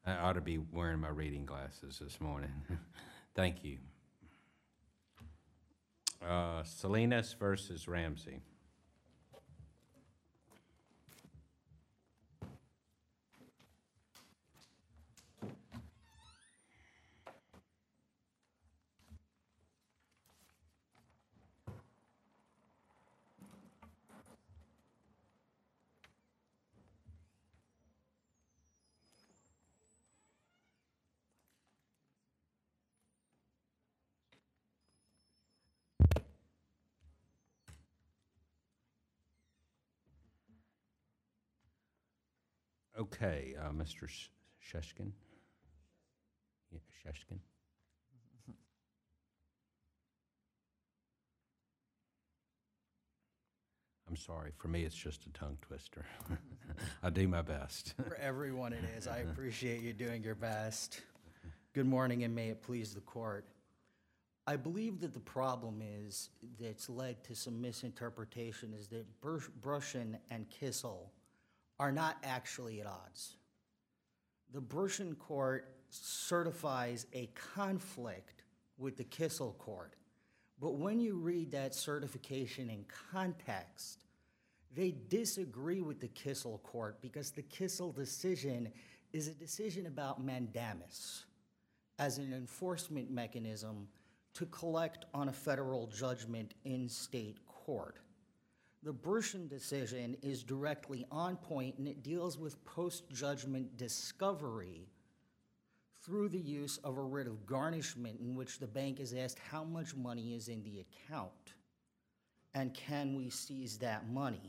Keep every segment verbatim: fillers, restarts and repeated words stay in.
I ought to be wearing my reading glasses this morning. Thank you. Uh, Salinas versus Ramsey. Okay, uh, Mister Sh- Sheshkin. Yeah, Sheshkin. I'm sorry. For me, it's just a tongue twister. I'll do my best. For everyone it is. I appreciate you doing your best. Good morning, and may it please the court. I believe that the problem is that's led to some misinterpretation is that Brush- Brushin and Kissel are not actually at odds. The Brushin court certifies a conflict with the Kissel court, but when you read that certification in context, they disagree with the Kissel court because the Kissel decision is a decision about mandamus as an enforcement mechanism to collect on a federal judgment in state court. The Brushin decision is directly on point, and it deals with post-judgment discovery through the use of a writ of garnishment in which the bank is asked how much money is in the account and can we seize that money.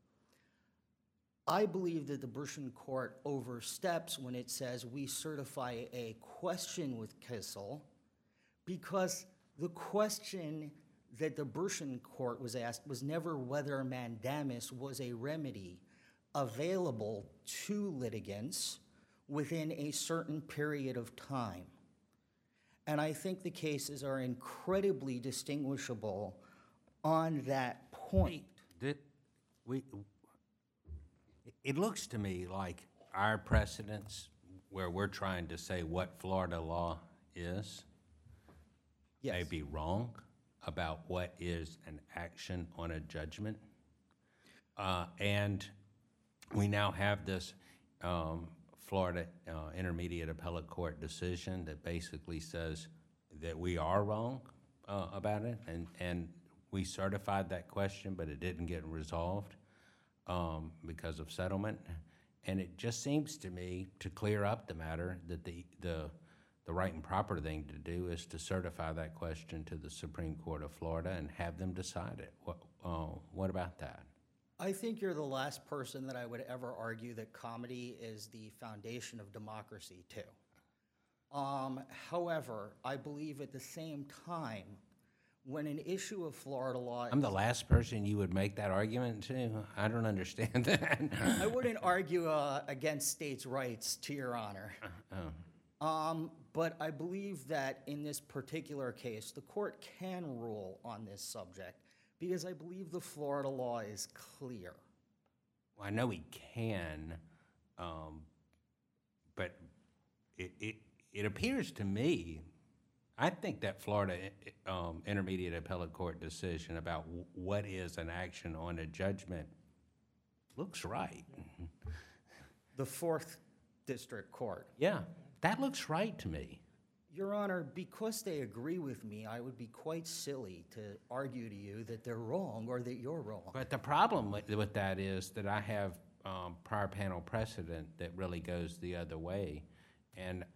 I believe that the Brushin court oversteps when it says we certify a question with Kissel because the question that the Brushin court was asked was never whether mandamus was a remedy available to litigants within a certain period of time. And I think the cases are incredibly distinguishable on that point. Did we? It looks to me like our precedents, where we're trying to say what Florida law is, Yes. may be wrong about what is an action on a judgment. Uh, and we now have this um, Florida uh, Intermediate Appellate Court decision that basically says that we are wrong uh, about it, and, and we certified that question, but it didn't get resolved um, because of settlement. And it just seems to me, to clear up the matter, that the, the the right and proper thing to do is to certify that question to the Supreme Court of Florida and have them decide it. What, uh, what about that? I think you're the last person that I would ever argue that comedy is the foundation of democracy, too. Um, however, I believe at the same time, when an issue of Florida law... I'm the last person you would make that argument to? I don't understand that. I wouldn't argue uh, against states' rights, to your honor. Oh. Um, but I believe that in this particular case, the court can rule on this subject because I believe the Florida law is clear. Well, I know he can, um, but it, it, it appears to me, I think that Florida um, Intermediate Appellate Court decision about w- what is an action on a judgment looks right. The Fourth District Court. Yeah, that looks right to me. Your Honor, because they agree with me, I would be quite silly to argue to you that they're wrong or that you're wrong. But the problem with, with that is that I have um, prior panel precedent that really goes the other way. And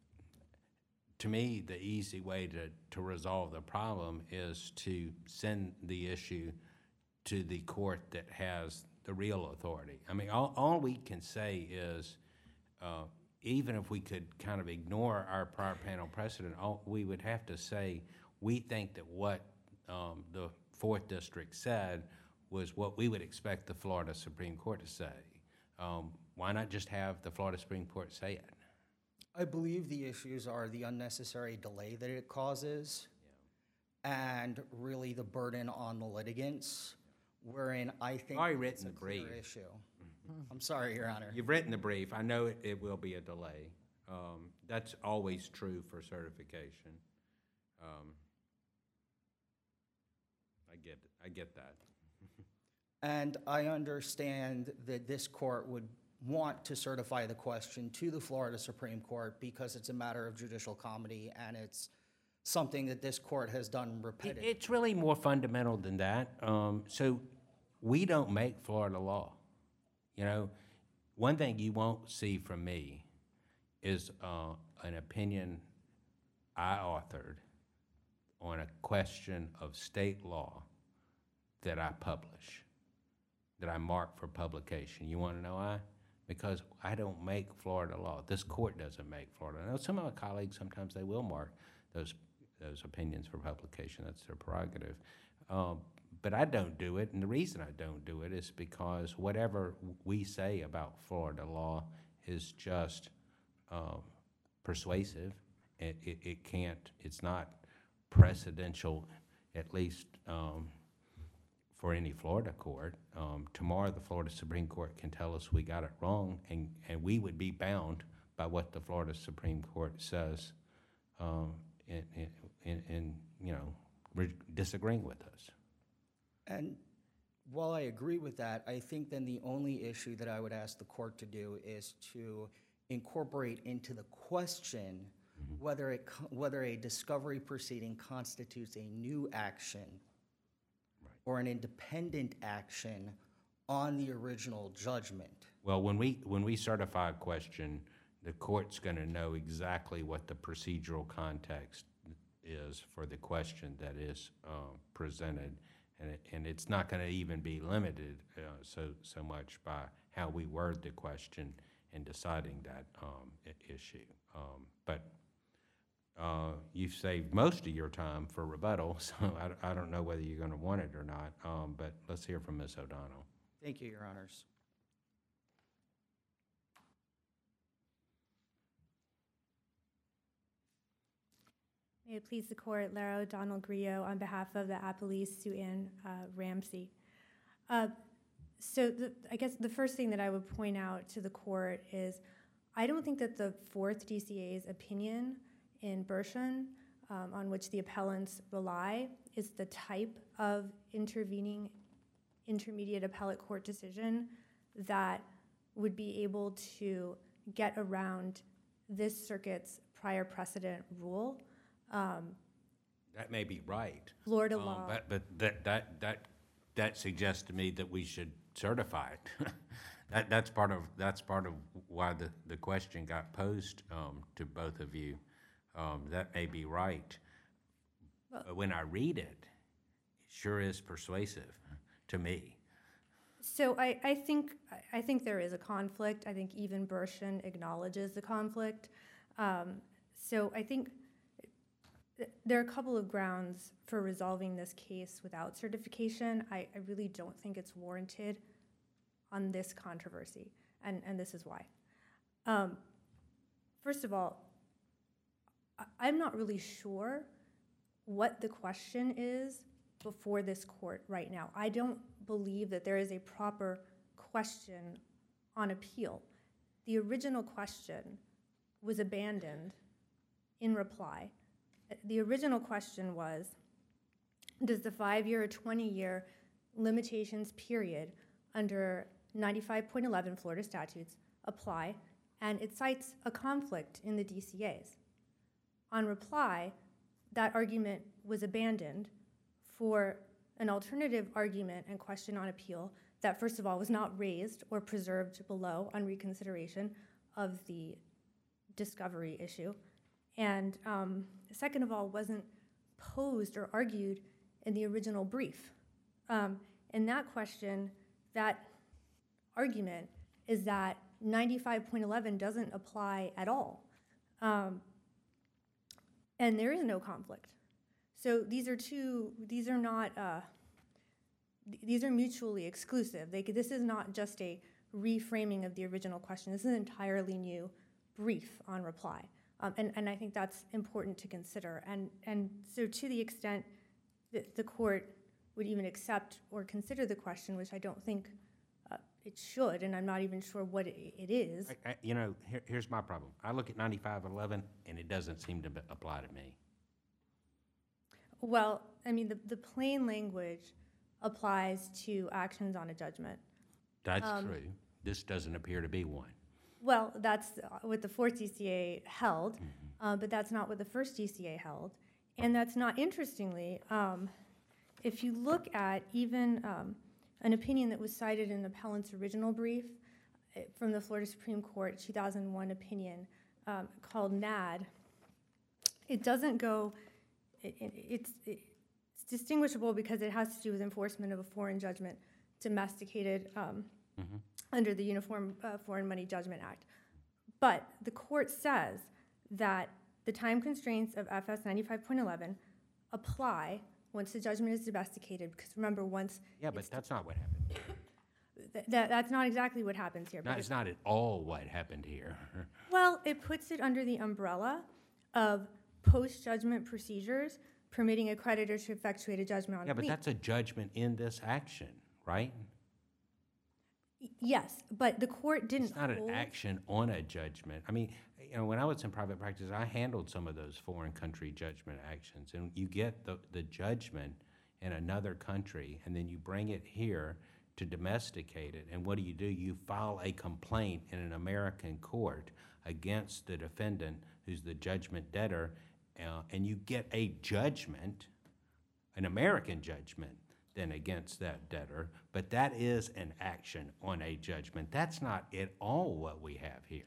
to me, the easy way to, to resolve the problem is to send the issue to the court that has the real authority. I mean, all, all we can say is, uh, even if we could kind of ignore our prior panel precedent, all, we would have to say we think that what um, the Fourth District said was what we would expect the Florida Supreme Court to say. Um, why not just have the Florida Supreme Court say it? I believe the issues are the unnecessary delay that it causes and really the burden on the litigants, wherein I think Already it's written a the clear brief. issue. I'm sorry, Your Honor. You've written the brief. I know it, it will be a delay. Um, That's always true for certification. Um, I get, I get that. And I understand that this court would want to certify the question to the Florida Supreme Court because it's a matter of judicial comedy and it's something that this court has done It- repetitively. It's really more fundamental than that. Um, So we don't make Florida law. You know, one thing you won't see from me is uh, an opinion I authored on a question of state law that I publish, that I mark for publication. You want to know why? Because I don't make Florida law. This court doesn't make Florida. I know some of my colleagues, sometimes they will mark those, those opinions for publication. That's their prerogative. Um, But I don't do it, and the reason I don't do it is because whatever we say about Florida law is just um, persuasive. It, it, it can't, it's not precedential, at least um, for any Florida court. Um, Tomorrow, the Florida Supreme Court can tell us we got it wrong, and, and we would be bound by what the Florida Supreme Court says um, in, in, in, in, you know, re- disagreeing with us. And while I agree with that, I think then the only issue that I would ask the court to do is to incorporate into the question whether it, co- whether a discovery proceeding constitutes a new action or an independent action on the original judgment. Well, when we, when we certify a question, the court's going to know exactly what the procedural context is for the question that is uh, presented. And, it, and it's not going to even be limited uh, so, so much by how we word the question in deciding that um, i- issue. Um, but uh, you've saved most of your time for rebuttal, so I, I don't know whether you're going to want it or not. Um, but let's hear from Miz O'Donnell. Thank you, Your Honors. May it please the court, Lara O'Donnell Griot on behalf of the appellee Sue Ann uh, Ramsey. Uh, so the, I guess the first thing that I would point out to the court is I don't think that the fourth D C A's opinion in Bershon, um, on which the appellants rely, is the type of intervening intermediate appellate court decision that would be able to get around this circuit's prior precedent rule. Um, That may be right. Florida Um, law. But, but that, that, that, that suggests to me that we should certify it. That, that's part of, that's part of why the, the question got posed um, to both of you. Um, That may be right. But when I read it, it sure is persuasive to me. So I, I think I think there is a conflict. I think even Bershon acknowledges the conflict. Um, so I think th- there are a couple of grounds for resolving this case without certification. I, I really don't think it's warranted on this controversy, and, and this is why. Um, first of all, I, I'm not really sure what the question is before this court right now. I don't believe that there is a proper question on appeal. The original question was abandoned in reply. The original question was, does the five-year or twenty-year limitations period under ninety-five point eleven Florida statutes apply? And it cites a conflict in the D C As. On reply, that argument was abandoned for an alternative argument and question on appeal that, first of all, was not raised or preserved below on reconsideration of the discovery issue, and um, second of all, wasn't posed or argued in the original brief. Um, in that question, that argument is that ninety-five point eleven doesn't apply at all, um, and there is no conflict. So these are two, these are not, uh, th- these are mutually exclusive. They could, this is not just a reframing of the original question. This is an entirely new brief on reply. Um, and, and I think that's important to consider. And, and so to the extent that the court would even accept or consider the question, which I don't think uh, it should, and I'm not even sure what it, it is. I, I, you know, here, here's my problem. I look at ninety-five eleven, and it doesn't seem to be- apply to me. Well, I mean, the, the plain language applies to actions on a judgment. That's Um, true. This doesn't appear to be one. Well, that's what the fourth D C A held, Mm-hmm. uh, but that's not what the first D C A held. And that's not, interestingly, um, if you look at even um, an opinion that was cited in the appellant's original brief uh, from the Florida Supreme Court two thousand one opinion um, called N A D, it doesn't go, it, it, it's, it's distinguishable because it has to do with enforcement of a foreign judgment domesticated um, Mhm. under the Uniform uh, Foreign Money Judgment Act. But the court says that the time constraints of F S ninety-five point eleven apply once the judgment is domesticated, because remember, once Yeah, but that's not what happened. th- that, that's not exactly what happens here. No, because- it's not at all what happened here. Well, it puts it under the umbrella of post-judgment procedures permitting a creditor to effectuate a judgment on Yeah, a but lien. that's a judgment in this action, right? Yes, but the court didn't It's not an hold- action on a judgment. I mean, you know, when I was in private practice, I handled some of those foreign country judgment actions, and you get the, the judgment in another country, and then you bring it here to domesticate it, and what do you do? You file a complaint in an American court against the defendant, who's the judgment debtor, uh, and you get a judgment, an American judgment, then against that debtor, but that is an action on a judgment. That's not at all what we have here.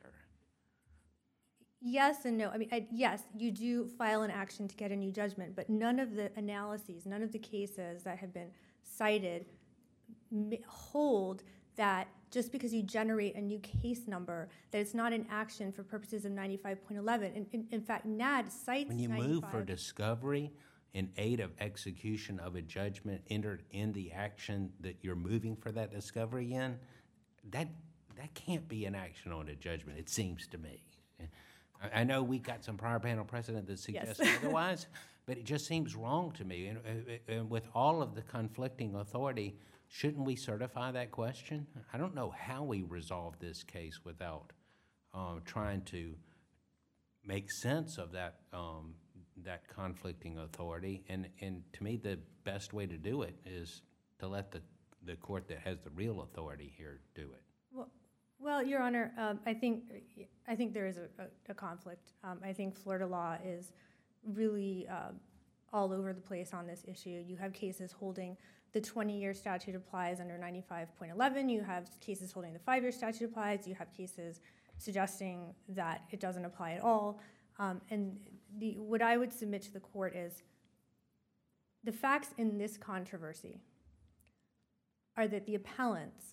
Yes and no. I mean, I, yes, you do file an action to get a new judgment, but none of the analyses, none of the cases that have been cited m- hold that just because you generate a new case number, that it's not an action for purposes of ninety-five point eleven. In, in, in fact, N A D cites When you move for ninety-five. discovery in aid of execution of a judgment entered in the action that you're moving for that discovery in, that, that can't be an action on a judgment, it seems to me. I, I know we got some prior panel precedent that suggests otherwise, but it just seems wrong to me. And, uh, and with all of the conflicting authority, shouldn't we certify that question? I don't know how we resolve this case without um, trying to make sense of that um, that conflicting authority. And, and to me, the best way to do it is to let the, the court that has the real authority here do it. Well, well, Your Honor, um, I think I think there is a, a, a conflict. Um, I think Florida law is really um, all over the place on this issue. You have cases holding the twenty-year statute applies under ninety-five point eleven. You have cases holding the five-year statute applies. You have cases suggesting that it doesn't apply at all. Um, and the, what I would submit to the court is the facts in this controversy are that the appellants,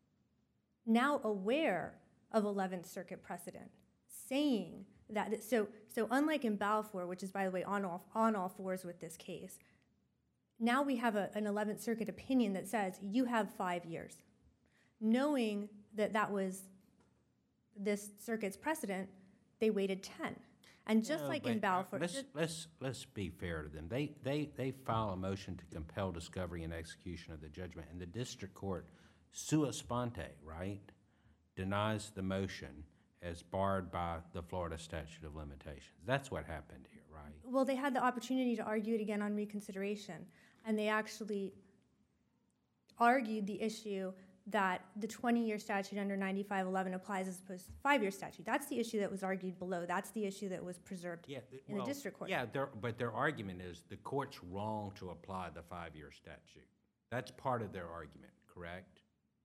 now aware of eleventh Circuit precedent, saying that, so, so unlike in Balfour, which is, by the way, on all, on all fours with this case, now we have a, an eleventh Circuit opinion that says you have five years. Knowing that that was this circuit's precedent, they waited ten. And just No, like in but, uh, Balfour, Let's, just- let's, let's be fair to them. They, they, they file a motion to compel discovery and execution of the judgment, and the district court, sua sponte, right, denies the motion as barred by the Florida statute of limitations. That's what happened here, right? well, they had the opportunity to argue it again on reconsideration, and they actually argued the issue that the twenty-year statute under ninety-five eleven applies as opposed to the five-year statute. That's the issue that was argued below. That's the issue that was preserved Yeah, th- in the well, district court. Yeah, their, but their argument is the court's wrong to apply the five-year statute. That's part of their argument, correct?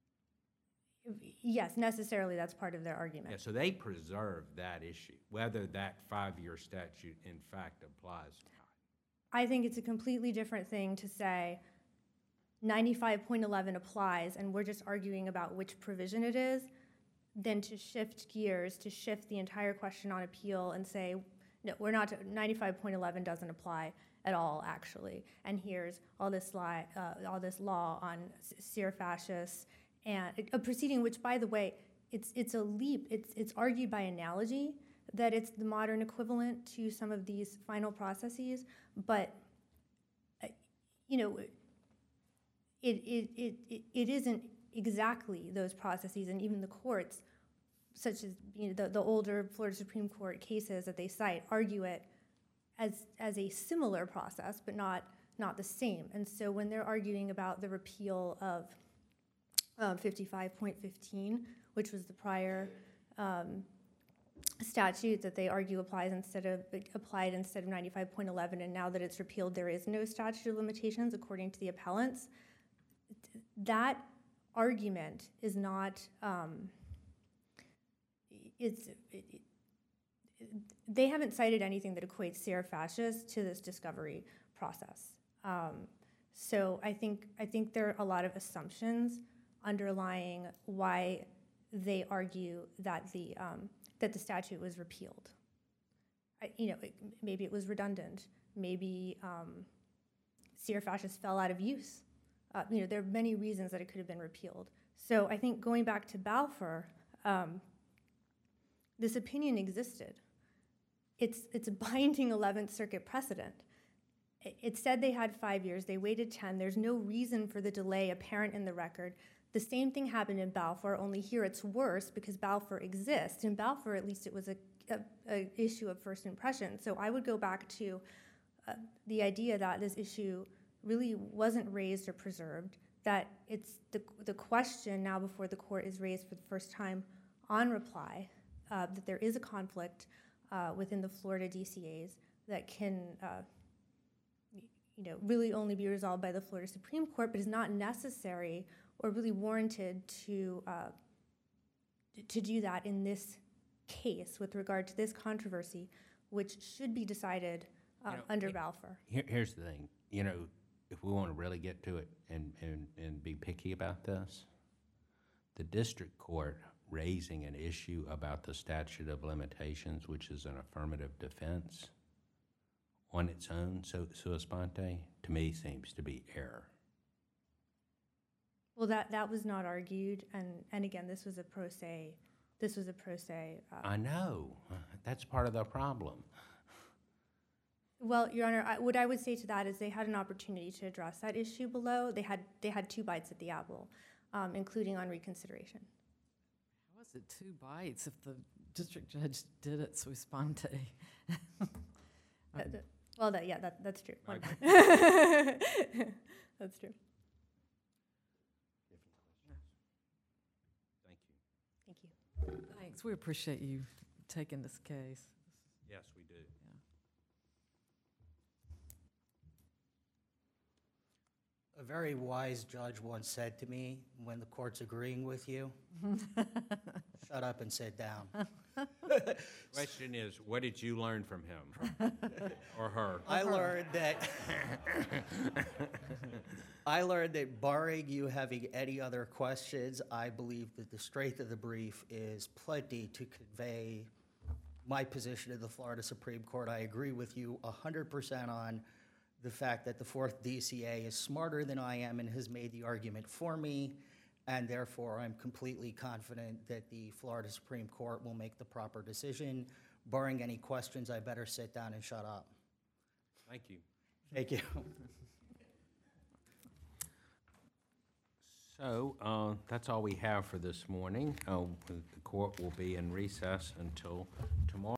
Yes, necessarily, that's part of their argument. Yeah, so they preserve that issue, whether that five-year statute in fact applies or not. I think it's a completely different thing to say ninety-five point eleven applies and we're just arguing about which provision it is, than to shift gears, to shift the entire question on appeal and say, no, we're not, ninety-five point eleven doesn't apply at all, actually. And here's all this, li- uh, all this law on ser fascis, and a proceeding which, by the way, it's, it's a leap. It's, it's argued by analogy that it's the modern equivalent to some of these final processes, but, uh, you know, it, it, it, it, it isn't exactly those processes, and even the courts, such as, you know, the, the older Florida Supreme Court cases that they cite, argue it as, as a similar process, but not, not the same. And so when they're arguing about the repeal of um, fifty-five point fifteen, which was the prior um, statute that they argue applies instead of applied instead of ninety-five point eleven, and now that it's repealed, there is no statute of limitations according to the appellants. That argument is not. Um, it's it, it, they haven't cited anything that equates Sierra fascists to this discovery process. Um, so I think I think there are a lot of assumptions underlying why they argue that the um, that the statute was repealed. I, you know, it, maybe it was redundant. Maybe um, Sierra fascists fell out of use. Uh, you know, there are many reasons that it could have been repealed. So I think going back to Balfour, um, this opinion existed. It's it's a binding eleventh Circuit precedent. It, it said they had five years. They waited ten. There's no reason for the delay apparent in the record. The same thing happened in Balfour, only here it's worse because Balfour exists. In Balfour, at least it was a, a, a issue of first impression. So I would go back to uh, the idea that this issue really wasn't raised or preserved, that it's the, the question now before the court is raised for the first time on reply, uh, that there is a conflict uh, within the Florida D C As that can uh, you know, really only be resolved by the Florida Supreme Court, but is not necessary or really warranted to uh, to do that in this case with regard to this controversy, which should be decided uh, You know, under it- Balfour. Here, here's the thing, you know, if we want to really get to it and, and, and be picky about this, the district court raising an issue about the statute of limitations, which is an affirmative defense, on its own, so sua sponte, to me seems to be error. Well, that, that was not argued, and, and again, this was a pro se, this was a pro se. Uh, I know, that's part of the problem. well, Your Honor, I, what I would say to that is they had an opportunity to address that issue below. They had they had two bites at the apple, um, including on reconsideration. How is it two bites if the district judge did it sui sponte? That- that- well, that, yeah, that, that's true. One Right. bite. That's true. Thank you. Thank you. Thanks. We appreciate you taking this case. Yes, we do. A very wise judge once said to me, when the court's agreeing with you, shut up and sit down. Question is, what did you learn from him or her? I learned that, I learned that barring you having any other questions, I believe that the strength of the brief is plenty to convey my position in the Florida Supreme Court. I agree with you one hundred percent on the fact that the fourth D C A is smarter than I am and has made the argument for me, and therefore I'm completely confident that the Florida Supreme Court will make the proper decision. Barring any questions, I better sit down and shut up. Thank you. Thank you. So, uh, that's all we have for this morning. Uh, the court will be in recess until tomorrow.